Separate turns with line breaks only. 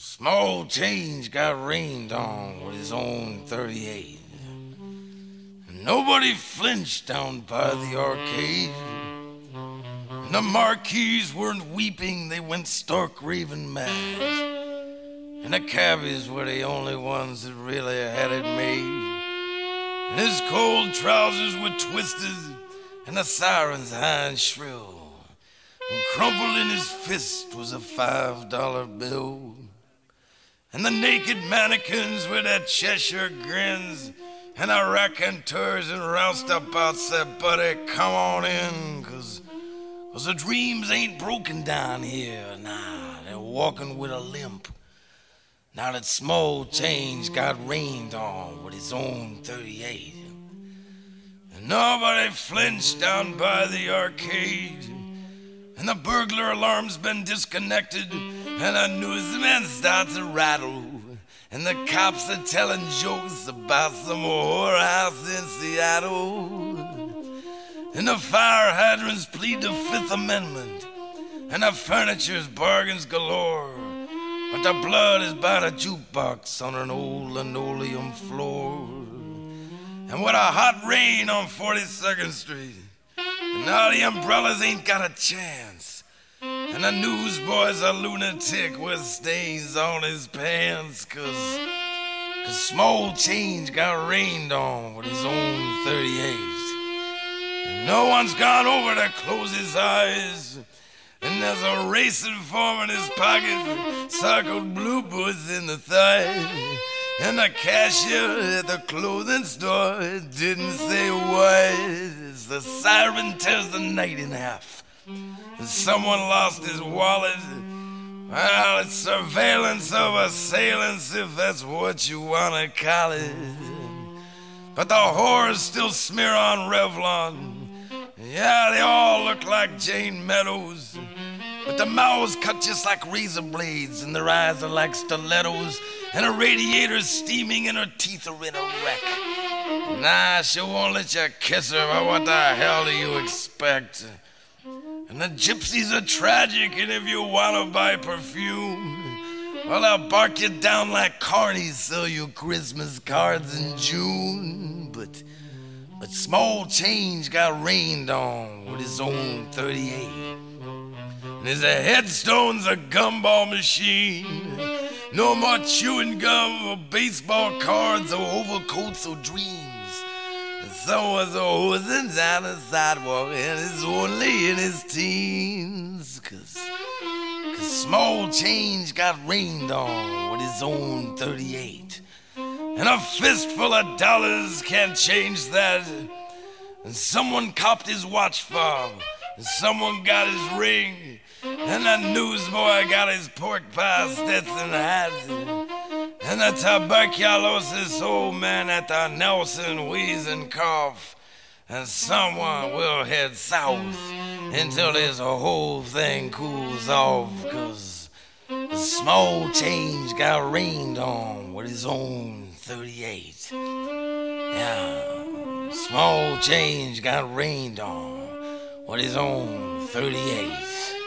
Small change got rained on with his own 38. And nobody flinched down by the arcade. And the marquees weren't weeping, they went stark raving mad. And the cabbies were the only ones that really had it made. And his cold trousers were twisted, and the sirens high and shrill. And crumpled in his fist was a $5 bill. And the naked mannequins with their Cheshire grins and the raconteurs and roustabouts said, buddy, come on in, cause the dreams ain't broken down here. Nah, they're walking with a limp. Now that small change got rained on with his own 38. And nobody flinched down by the arcade. And the burglar alarm's been disconnected, and the newsman starts to rattle, and the cops are telling jokes about some whorehouse in Seattle, and the fire hydrants plead the Fifth Amendment, and the furniture's bargains galore, but the blood is by the jukebox on an old linoleum floor. And with a hot rain on 42nd Street, and all the umbrellas ain't got a chance. And the newsboy's a lunatic with stains on his pants. Cause small change got rained on with his own 38. And no one's gone over to close his eyes. And there's a racing form in his pocket, circled blue boots in the thigh. And the cashier at the clothing store didn't say why. The siren tears the night in half. And someone lost his wallet. Well, it's surveillance of assailants, if that's what you want to call it. But the whores still smear on Revlon. Yeah, they all look like Jane Meadows. But their mouths cut just like razor blades, and their eyes are like stilettos, and her radiator's steaming and her teeth are in a wreck. Nah, she won't let you kiss her, but what the hell do you expect? And the gypsies are tragic, and if you want to buy perfume, well, they'll bark you down like carnies, sell you Christmas cards in June. But small change got rained on with his own 38. And his headstone's a gumball machine. No more chewing gum or baseball cards or overcoats or dreams. And someone's hosing down the sidewalk and is only in his teens. Cause small change got rained on with his own 38. And a fistful of dollars can't change that. And someone copped his watch fob, and someone got his ring, and the newsboy got his pork pie Stetson hat, and the tuberculosis old man at the Nelson wheeze and cough, and someone will head south until this whole thing cools off, cause the small change got rained on with his own 38. Yeah, small change got rained on with his own 38.